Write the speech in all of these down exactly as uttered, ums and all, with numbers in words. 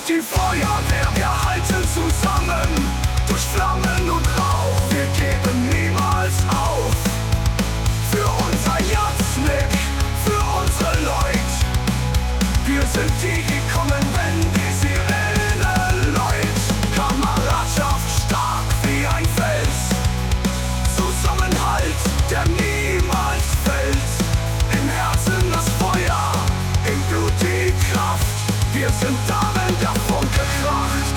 die Feuerwehr, wir halten zusammen, durch Flammen und Rauch, wir geben niemals auf. Für unser Jatznick, für unsere Leut, wir sind die, die kommen, wenn die Sirene läut. Kameradschaft stark wie ein Fels, Zusammenhalt, der niemals fällt. Im Herzen das Feuer, im Blut die Kraft, wir sind darin der Funke kracht.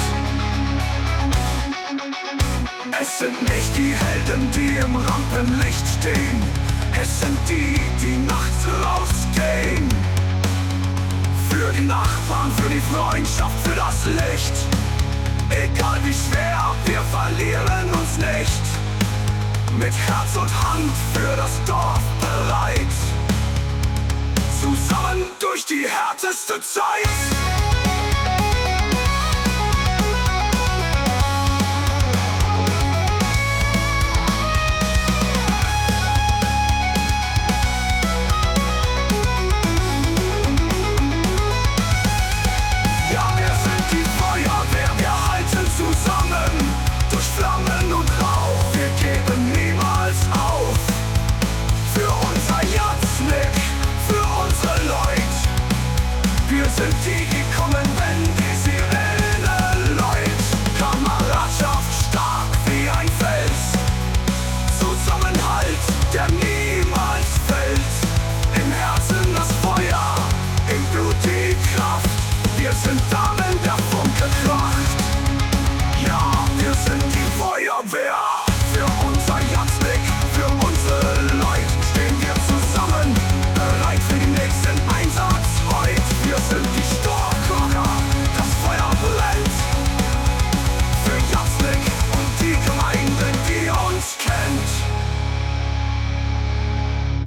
Es sind nicht die Helden, die im Rampenlicht stehen, es sind die, die nachts rausgehen. Für die Nachbarn, für die Freundschaft, für das Licht. Egal wie schwer, wir verlieren uns nicht. Mit Herz und Hand für das Dorf bereit. Zusammen durch die härteste Zeit.